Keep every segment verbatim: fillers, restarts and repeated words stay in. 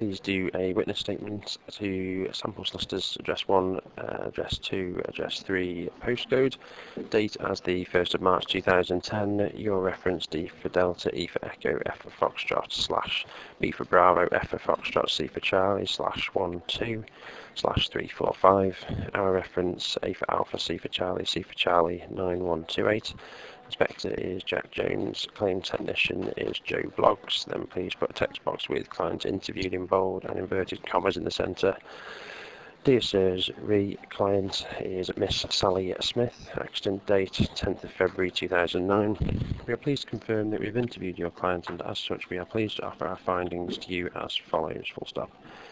please do a witness statement to sample solicitors, address one, uh, address two, address three, postcode, date as the first of March two thousand ten, your reference D for Delta, E for Echo, F for Foxtrot, slash B for Bravo, F for Foxtrot, C for Charlie, slash one two, slash three four five, our reference A for Alpha, C for Charlie, C for Charlie, nine one two eight. Inspector is Jack Jones, claim technician is Joe Bloggs. Then please put a text box with client interviewed in bold and inverted commas in the centre. Dear Sirs, re client is Miss Sally Smith, accident date tenth of February two thousand nine. We are pleased to confirm that we have interviewed your client, and as such we are pleased to offer our findings to you as follows, full stop.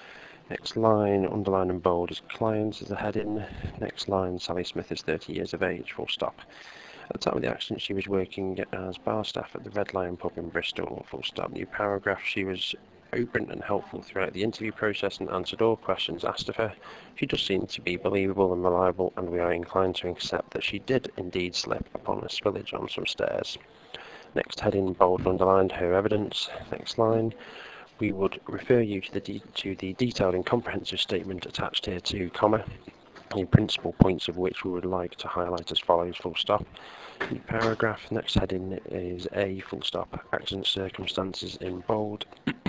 Next line, underline and bold is client as the heading. Next line, Sally Smith is thirty years of age, full stop. At the time of the accident, she was working as bar staff at the Red Lion pub in Bristol, full stop. New paragraph, she was open and helpful throughout the interview process and answered all questions asked of her. She does seem to be believable and reliable, and we are inclined to accept that she did indeed slip upon a spillage on some stairs. Next heading, bold and underlined, her evidence. Next line, we would refer you to the, de to the detailed and comprehensive statement attached here to, comma, the principal points of which we would like to highlight as follows, full stop. New paragraph, next heading is A, full stop, accident circumstances in bold.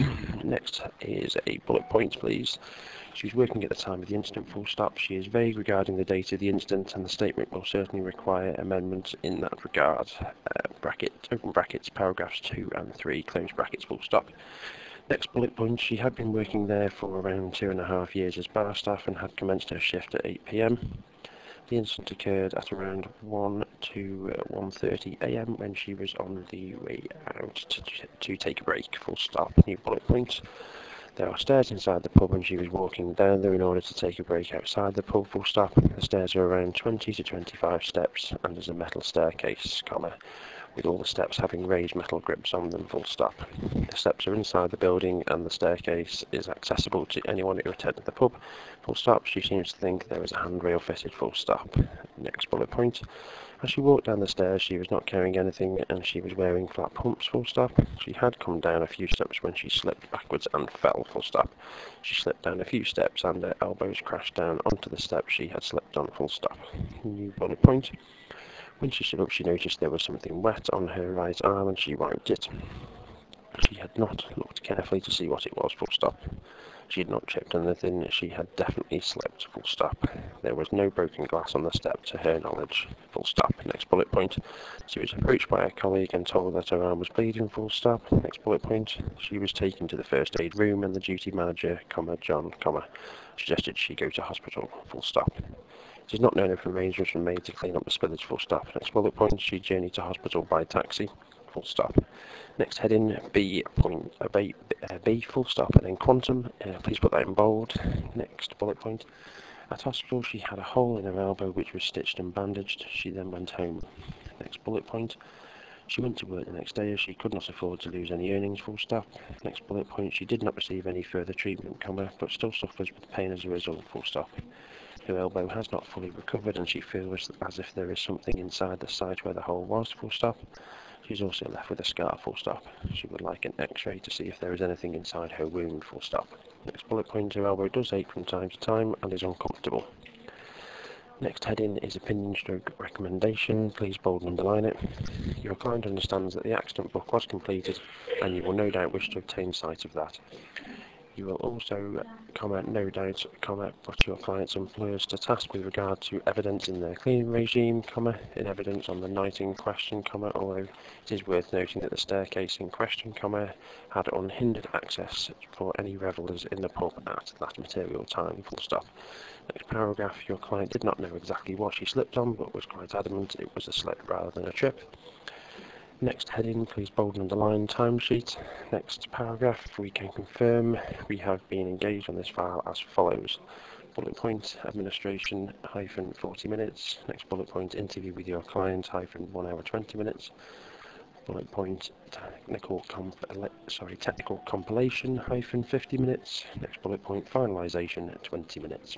Next is a bullet point, please. She was working at the time of the incident, full stop. She is vague regarding the date of the incident, and the statement will certainly require amendment in that regard. Uh, bracket, open brackets, paragraphs two and three, close brackets, full stop. Next bullet point, she had been working there for around two and a half years as bar staff and had commenced her shift at eight p m. The incident occurred at around one to one thirty a m when she was on the way out to, to take a break, full stop. New bullet point. There are stairs inside the pub and she was walking down them in order to take a break outside the pub, full stop. The stairs are around twenty to twenty-five steps and there's a metal staircase, comma, with all the steps having raised metal grips on them, full stop. The steps are inside the building and the staircase is accessible to anyone who attended the pub, full stop. She seems to think there was a handrail fitted, full stop. Next bullet point. As she walked down the stairs, she was not carrying anything and she was wearing flat pumps, full stop. She had come down a few steps when she slipped backwards and fell, full stop. She slipped down a few steps and her elbows crashed down onto the steps she had slipped on, full stop. New bullet point. When she stood up, she noticed there was something wet on her right arm and she wiped it. She had not looked carefully to see what it was, full stop. She had not tripped on anything, she had definitely slipped, full stop. There was no broken glass on the step to her knowledge, full stop. Next bullet point. She was approached by a colleague and told that her arm was bleeding, full stop. Next bullet point. She was taken to the first aid room and the duty manager, comma, John, comma, suggested she go to hospital, full stop. It is not known if arrangements were made to clean up the spillage, full stop. Next bullet point. She journeyed to hospital by taxi, full stop. Next heading, B, point, uh, B, uh, B, full stop, and then quantum. Uh, please put that in bold. Next bullet point. At hospital, she had a hole in her elbow which was stitched and bandaged. She then went home. Next bullet point. She went to work the next day as she could not afford to lose any earnings, full stop. Next bullet point. She did not receive any further treatment, comma, but still suffers with pain as a result, full stop. Her elbow has not fully recovered and she feels as if there is something inside the site where the hole was, full stop. She is also left with a scar, full stop. She would like an x-ray to see if there is anything inside her wound, full stop. Next bullet point, her elbow does ache from time to time and is uncomfortable. Next heading is opinion stroke recommendation. Please bold and underline it. Your client understands that the accident book was completed and you will no doubt wish to obtain sight of that. You will also, comment, no doubt, comment, put your client's employers to task with regard to evidence in their cleaning regime, comma, in evidence on the night in question, comma, although it is worth noting that the staircase in question, comma, had unhindered access for any revellers in the pub at that material time, full stop. Next paragraph, your client did not know exactly what she slipped on, but was quite adamant it was a slip rather than a trip. Next heading, please bold and underline timesheet. Next paragraph, we can confirm we have been engaged on this file as follows. Bullet point, administration, hyphen forty minutes. Next bullet point, interview with your client, hyphen one hour twenty minutes. Bullet point, technical comp sorry, technical compilation, hyphen fifty minutes. Next bullet point, finalization, twenty minutes.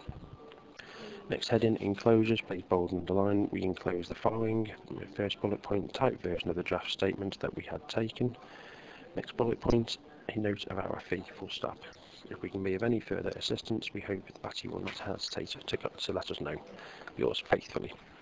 Next heading, enclosures, please bold and underline. We enclose the following. First bullet point, type version of the draft statement that we had taken. Next bullet point, a note of our fee, full stop. If we can be of any further assistance, we hope that you will not hesitate to, to let us know. Yours faithfully.